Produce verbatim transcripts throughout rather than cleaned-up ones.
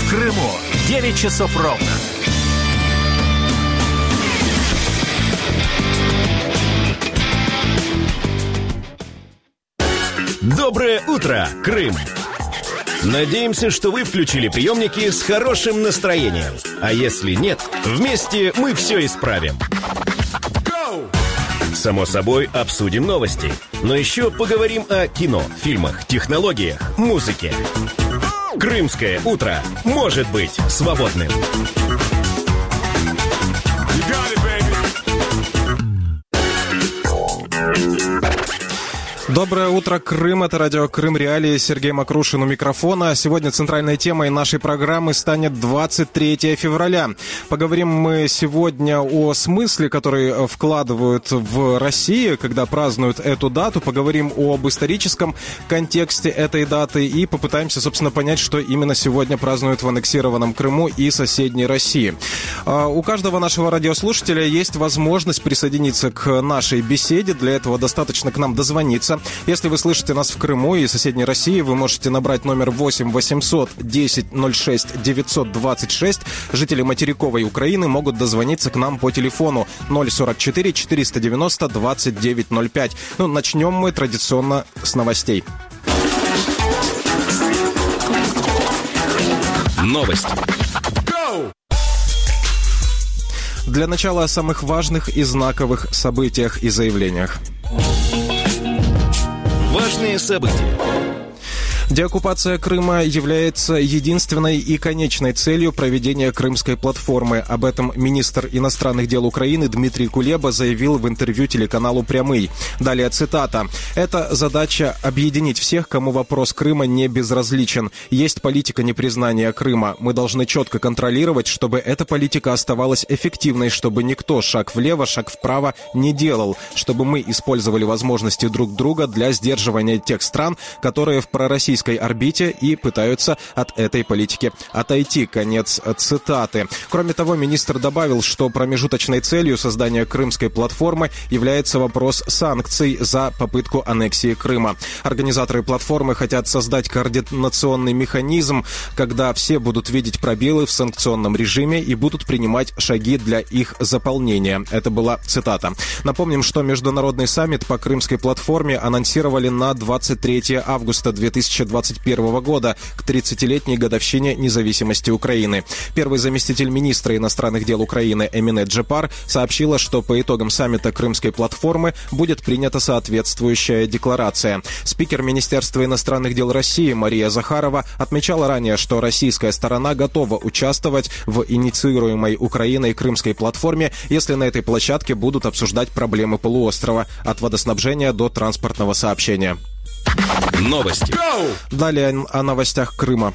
в Крыму. девять часов ровно. Доброе утро, Крым! Надеемся, что вы включили приемники с хорошим настроением. А если нет, вместе мы все исправим. Само собой, обсудим новости. Но еще поговорим о кино, фильмах, технологиях, музыке. Крымское утро может быть свободным. Доброе утро, Крым. Это радио «Крым Реалии». Сергей Макрушин у микрофона. Сегодня центральной темой нашей программы станет двадцать третьего февраля. Поговорим мы сегодня о смысле, который вкладывают в России, когда празднуют эту дату. Поговорим об историческом контексте этой даты и попытаемся, собственно, понять, что именно сегодня празднуют в аннексированном Крыму и соседней России. У каждого нашего радиослушателя есть возможность присоединиться к нашей беседе. Для этого достаточно к нам дозвониться. Если вы слышите нас в Крыму и соседней России, вы можете набрать номер восемь восемьсот десять ноль шесть девятьсот двадцать шесть. Жители материковой Украины могут дозвониться к нам по телефону ноль сорок четыре четыреста девяносто двадцать девять ноль пять. Ну, начнем мы традиционно с новостей. Новости. Для начала о самых важных и знаковых событиях и заявлениях. Важные события. Деоккупация Крыма является единственной и конечной целью проведения Крымской платформы. Об этом министр иностранных дел Украины Дмитрий Кулеба заявил в интервью телеканалу «Прямый». Далее цитата. «Это задача объединить всех, кому вопрос Крыма не безразличен. Есть политика непризнания Крыма. Мы должны четко контролировать, чтобы эта политика оставалась эффективной, чтобы никто шаг влево, шаг вправо не делал, чтобы мы использовали возможности друг друга для сдерживания тех стран, которые в пророссийской орбите и пытаются от этой политики отойти». Конец цитаты. Кроме того, министр добавил, что промежуточной целью создания Крымской платформы является вопрос санкций за попытку аннексии Крыма. Организаторы платформы хотят создать координационный механизм, когда все будут видеть пробелы в санкционном режиме и будут принимать шаги для их заполнения. Это была цитата. Напомним, что международный саммит по Крымской платформе анонсировали на двадцать третьего августа две тысячи двадцать первого года к тридцатилетней годовщине независимости Украины. Первый заместитель министра иностранных дел Украины Эмине Джепар сообщила, что по итогам саммита Крымской платформы будет принята соответствующая декларация. Спикер Министерства иностранных дел России Мария Захарова отмечала ранее, что российская сторона готова участвовать в инициируемой Украиной Крымской платформе, если на этой площадке будут обсуждать проблемы полуострова от водоснабжения до транспортного сообщения. Новости. Далее о новостях Крыма.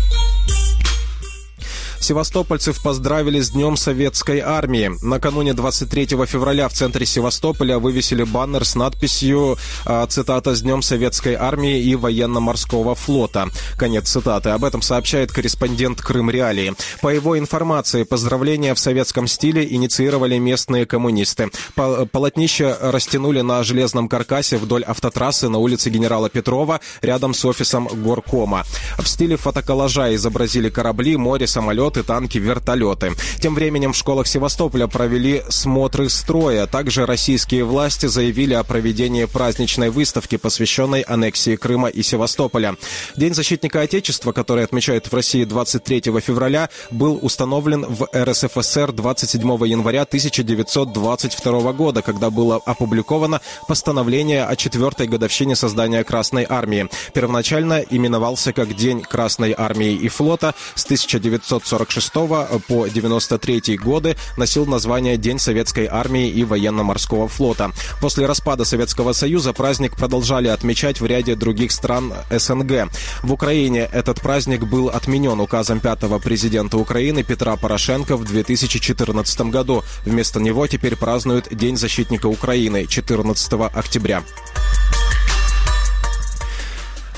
Севастопольцев поздравили с Днем Советской Армии. Накануне двадцать третьего февраля в центре Севастополя вывесили баннер с надписью, цитата, «С Днем Советской Армии и Военно-Морского флота». Конец цитаты. Об этом сообщает корреспондент Крым Реалии. По его информации, поздравления в советском стиле инициировали местные коммунисты. Полотнище растянули на железном каркасе вдоль автотрассы на улице Генерала Петрова, рядом с офисом горкома. В стиле фотоколлажа изобразили корабли, море, самолеты, танки, вертолеты. Тем временем в школах Севастополя провели смотры строя. Также российские власти заявили о проведении праздничной выставки, посвященной аннексии Крыма и Севастополя. День защитника Отечества, который отмечают в России двадцать третьего февраля, был установлен в эр эс эф эс эр двадцать седьмого января тысяча девятьсот двадцать второго года, когда было опубликовано постановление о четвертой годовщине создания Красной Армии. Первоначально именовался как День Красной Армии и флота. С тысяча девятьсот сорок шестого по девяносто третий годы носил название День Советской Армии и Военно-Морского флота. После распада Советского Союза праздник продолжали отмечать в ряде других стран эс эн гэ. В Украине этот праздник был отменен указом пятого президента Украины Петра Порошенко в две тысячи четырнадцатом году. Вместо него теперь празднуют День защитника Украины четырнадцатого октября.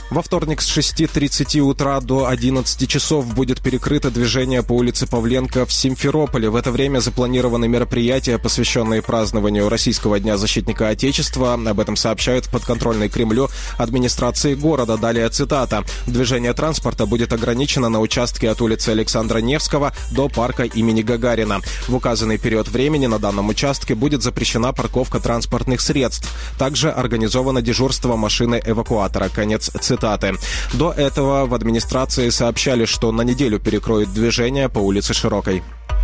Во вторник с шести тридцати утра до одиннадцати часов будет перекрыто движение по улице Павленко в Симферополе. В это время запланированы мероприятия, посвященные празднованию Российского дня защитника Отечества. Об этом сообщают в подконтрольной Кремлю администрации города. Далее цитата. «Движение транспорта будет ограничено на участке от улицы Александра Невского до парка имени Гагарина. В указанный период времени на данном участке будет запрещена парковка транспортных средств. Также организовано дежурство машины-эвакуатора». Конец цитаты. До этого в администрации сообщали, что на неделю перекроют движение по улице Широкой.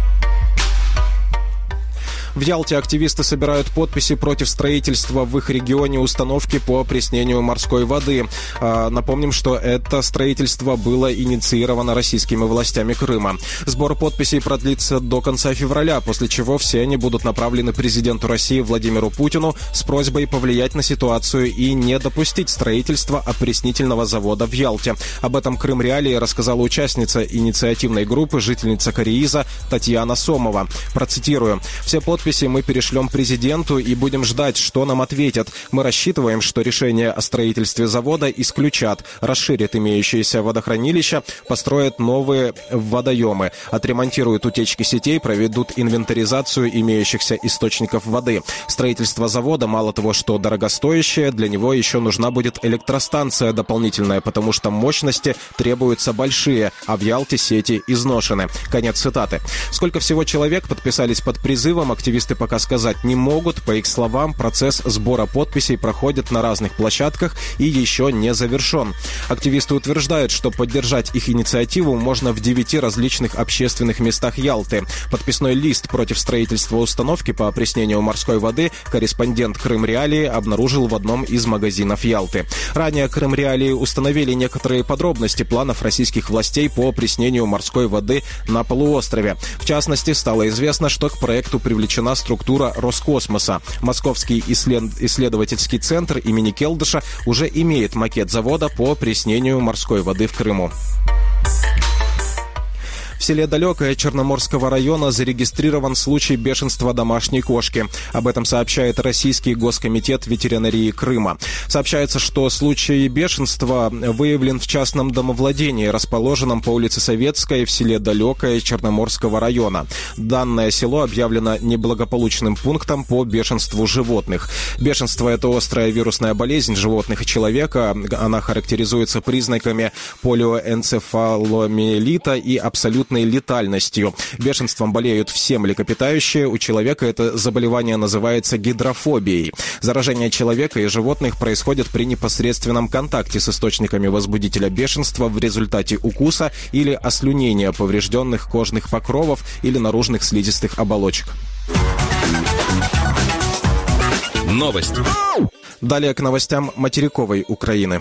В Ялте активисты собирают подписи против строительства в их регионе установки по опреснению морской воды. Напомним, что это строительство было инициировано российскими властями Крыма. Сбор подписей продлится до конца февраля, после чего все они будут направлены президенту России Владимиру Путину с просьбой повлиять на ситуацию и не допустить строительства опреснительного завода в Ялте. Об этом Крым Реалии рассказала участница инициативной группы, жительница Кореиза Татьяна Сомова. Процитирую. «Все подписи мы перешлем президенту и будем ждать, что нам ответят. Мы рассчитываем, что решение о строительстве завода исключат, расширят имеющиеся водохранилища, построят новые водоемы, отремонтируют утечки сетей, проведут инвентаризацию имеющихся источников воды. Строительство завода мало того, что дорогостоящее, для него еще нужна будет электростанция дополнительная, потому что мощности требуются большие, а в Ялте сети изношены». Конец цитаты. Сколько всего человек подписались под призывом, активисты пока сказать не могут. По их словам, процесс сбора подписей проходит на разных площадках и еще не завершен. Активисты утверждают, что поддержать их инициативу можно в девяти различных общественных местах Ялты. Подписной лист против строительства установки по опреснению морской воды корреспондент Крым Реалии обнаружил в одном из магазинов Ялты. Ранее Крым Реалии установили некоторые подробности планов российских властей по опреснению морской воды на полуострове. В частности, стало известно, что к проекту привлечена структура Роскосмоса. Московский исслед... исследовательский центр имени Келдыша уже имеет макет завода по опреснению морской воды в Крыму. В селе Далекое Черноморского района зарегистрирован случай бешенства домашней кошки. Об этом сообщает Российский госкомитет ветеринарии Крыма. Сообщается, что случай бешенства выявлен в частном домовладении, расположенном по улице Советская в селе Далекое Черноморского района. Данное село объявлено неблагополучным пунктом по бешенству животных. Бешенство – это острая вирусная болезнь животных и человека. Она характеризуется признаками полиоэнцефаломиелита и абсолютной летальностью. Бешенством болеют все млекопитающие. У человека это заболевание называется гидрофобией. Заражение человека и животных происходит при непосредственном контакте с источниками возбудителя бешенства в результате укуса или ослюнения поврежденных кожных покровов или наружных слизистых оболочек. Новости. Далее к новостям материковой Украины.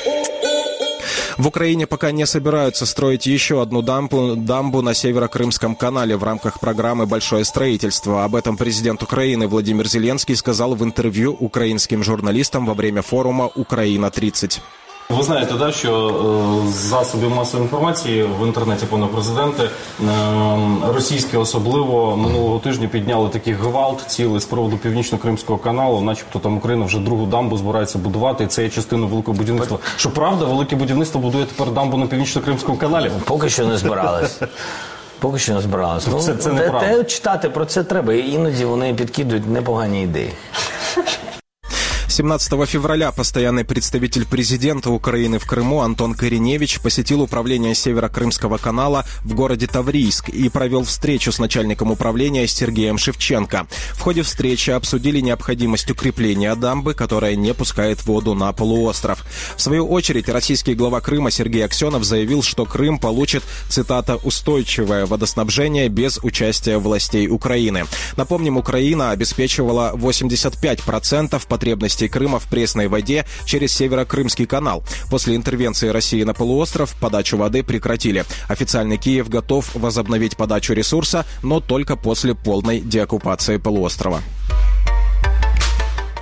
В Украине пока не собираются строить еще одну дамбу, дамбу на Северо-Крымском канале в рамках программы «Большое строительство». Об этом президент Украины Владимир Зеленский сказал в интервью украинским журналистам во время форума «Украина-тридцать». Ви знаєте, да, що з засобів масової інформації в інтернеті пане президенте, російські особливо минулого тижня підняли такий гвалт цілий з приводу Північно-Кримського каналу, начебто там Україна вже другу дамбу збирається будувати, і це є частиною великого будівництва. Що правда, велике будівництво будує тепер дамбу на Північно-Кримському каналі? Поки що не збирались. Поки що не збиралися. Ну, це, це неправда. Те, читати про це треба, і іноді вони підкидують непогані ідеї. семнадцатого февраля постоянный представитель президента Украины в Крыму Антон Кореневич посетил управление Северо-Крымского канала в городе Таврийск и провел встречу с начальником управления Сергеем Шевченко. В ходе встречи обсудили необходимость укрепления дамбы, которая не пускает воду на полуостров. В свою очередь, российский глава Крыма Сергей Аксенов заявил, что Крым получит, цитата, «устойчивое водоснабжение без участия властей Украины». Напомним, Украина обеспечивала восемьдесят пять процентов потребностей Крыма в пресной воде через Северо-Крымский канал. После интервенции России на полуостров подачу воды прекратили. Официальный Киев готов возобновить подачу ресурса, но только после полной деоккупации полуострова.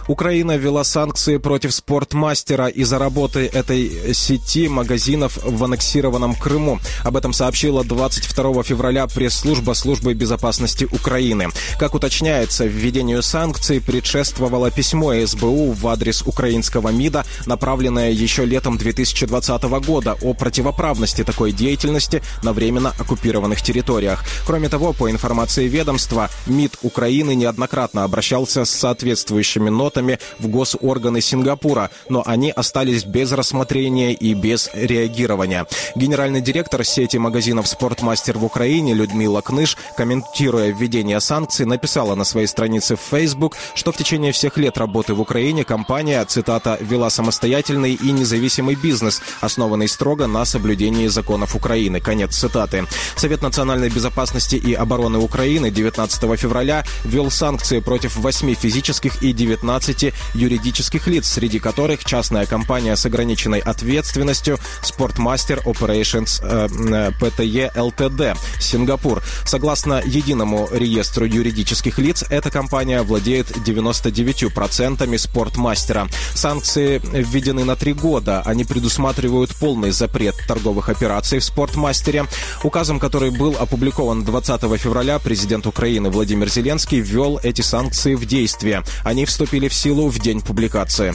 Украина ввела санкции против «Спортмастера» из-за работы этой сети магазинов в аннексированном Крыму. Об этом сообщила двадцать второго февраля пресс-служба Службы безопасности Украины. Как уточняется, введению санкций предшествовало письмо эс бэ у в адрес украинского МИДа, направленное еще летом две тысячи двадцатого года, о противоправности такой деятельности на временно оккупированных территориях. Кроме того, по информации ведомства, МИД Украины неоднократно обращался с соответствующими нотами в госорганы Сингапура, но они остались без рассмотрения и без реагирования. Генеральный директор сети магазинов «Спортмастер» в Украине Людмила Кныш, комментируя введение санкций, написала на своей странице в Facebook, что в течение всех лет работы в Украине компания, цитата, «вела самостоятельный и независимый бизнес, основанный строго на соблюдении законов Украины». Конец цитаты. Совет национальной безопасности и обороны Украины девятнадцатого февраля ввел санкции против восьми физических и девятнадцати юридических лиц, среди которых частная компания с ограниченной ответственностью «Спортмастер Operations э, пэ тэ е эл тэ дэ» Сингапур. Согласно единому реестру юридических лиц, эта компания владеет девяносто девятью процентами «Спортмастера». Санкции введены на три года. Они предусматривают полный запрет торговых операций в «Спортмастере». Указом, который был опубликован двадцатого февраля, президент Украины Владимир Зеленский ввел эти санкции в действие. Они вступили в силу в день публикации.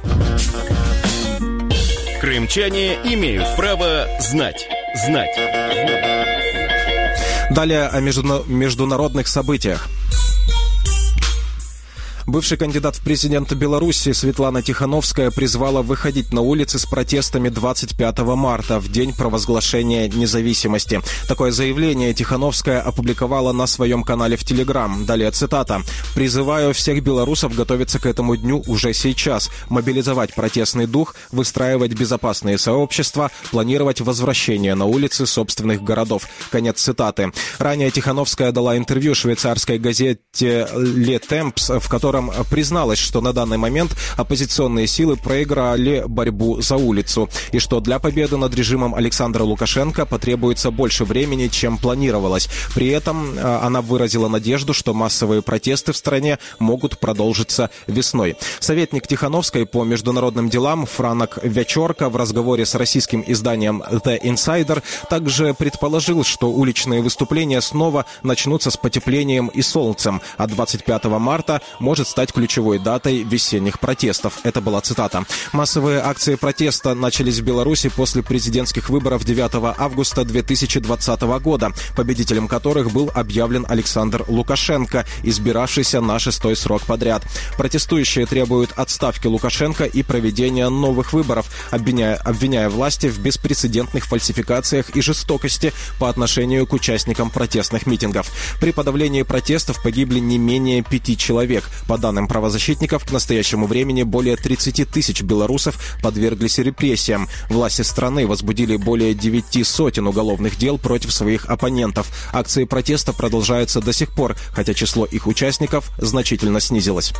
Крымчане имеют право знать. Знать. Далее о международных событиях. Бывший кандидат в президенты Беларуси Светлана Тихановская призвала выходить на улицы с протестами двадцать пятого марта, в день провозглашения независимости. Такое заявление Тихановская опубликовала на своем канале в Телеграм. Далее цитата. «Призываю всех белорусов готовиться к этому дню уже сейчас, мобилизовать протестный дух, выстраивать безопасные сообщества, планировать возвращение на улицы собственных городов». Конец цитаты. Ранее Тихановская дала интервью швейцарской газете «Le Temps», в котором призналась, что на данный момент оппозиционные силы проиграли борьбу за улицу и что для победы над режимом Александра Лукашенко потребуется больше времени, чем планировалось. При этом она выразила надежду, что массовые протесты в стране могут продолжиться весной. Советник Тихановской по международным делам Франок Вячорка в разговоре с российским изданием The Insider также предположил, что уличные выступления снова начнутся с потеплением и солнцем, а двадцать пятого марта может стать ключевой датой весенних протестов. Это была цитата. Массовые акции протеста начались в Беларуси после президентских выборов девятого августа две тысячи двадцатого года, победителем которых был объявлен Александр Лукашенко, избиравшийся на шестой срок подряд. Протестующие требуют отставки Лукашенко и проведения новых выборов, обвиняя, обвиняя власти в беспрецедентных фальсификациях и жестокости по отношению к участникам протестных митингов. При подавлении протестов погибли не менее пяти человек. По данным правозащитников, к настоящему времени более тридцати тысяч белорусов подверглись репрессиям. Власти страны возбудили более девяти сотен уголовных дел против своих оппонентов. Акции протеста продолжаются до сих пор, хотя число их участников значительно снизилось.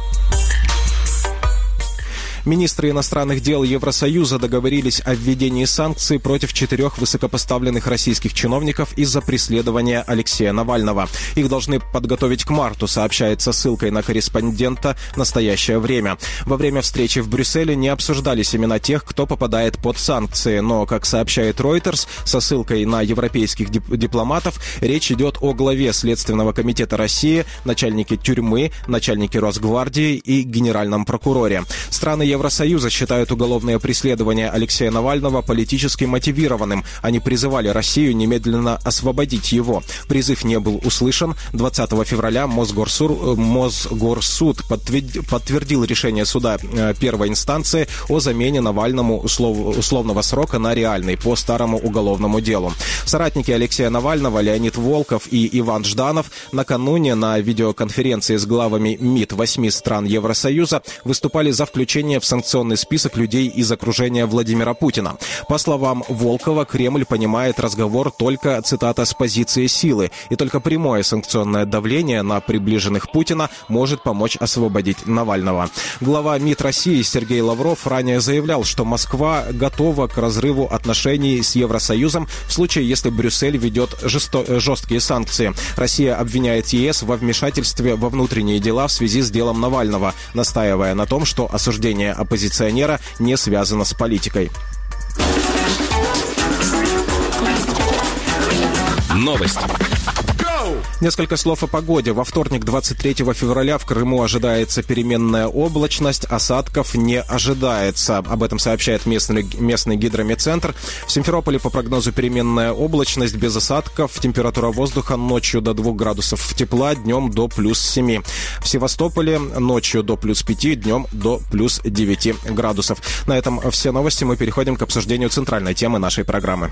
Министры иностранных дел Евросоюза договорились о введении санкций против четырех высокопоставленных российских чиновников из-за преследования Алексея Навального. Их должны подготовить к марту, сообщается ссылкой на корреспондента «Настоящее время». Во время встречи в Брюсселе не обсуждались имена тех, кто попадает под санкции, но, как сообщает Reuters, со ссылкой на европейских дип- дипломатов, речь идет о главе Следственного комитета России, начальнике тюрьмы, начальнике Росгвардии и генеральном прокуроре. Страны Евросоюза считают уголовное преследование Алексея Навального политически мотивированным. Они призывали Россию немедленно освободить его. Призыв не был услышан. двадцатого февраля Мосгорсур, Мосгорсуд подтвердил решение суда первой инстанции о замене Навальному услов, условного срока на реальный по старому уголовному делу. Соратники Алексея Навального Леонид Волков и Иван Жданов накануне на видеоконференции с главами МИД восьми стран Евросоюза выступали за включение в санкционный список людей из окружения Владимира Путина. По словам Волкова, Кремль понимает разговор только, цитата, с позиции силы, и только прямое санкционное давление на приближенных Путина может помочь освободить Навального. Глава МИД России Сергей Лавров ранее заявлял, что Москва готова к разрыву отношений с Евросоюзом в случае, если если Брюссель ведет жесто- жесткие санкции. Россия обвиняет ЕС во вмешательстве во внутренние дела в связи с делом Навального, настаивая на том, что осуждение оппозиционера не связано с политикой. Новости. Несколько слов о погоде. Во вторник, двадцать третьего февраля, в Крыму ожидается переменная облачность, осадков не ожидается. Об этом сообщает местный, местный гидрометцентр. В Симферополе по прогнозу переменная облачность без осадков, температура воздуха ночью до двух градусов тепла, днем до плюс семи. В Севастополе ночью до плюс пяти, днем до плюс девяти градусов. На этом все новости. Мы переходим к обсуждению центральной темы нашей программы.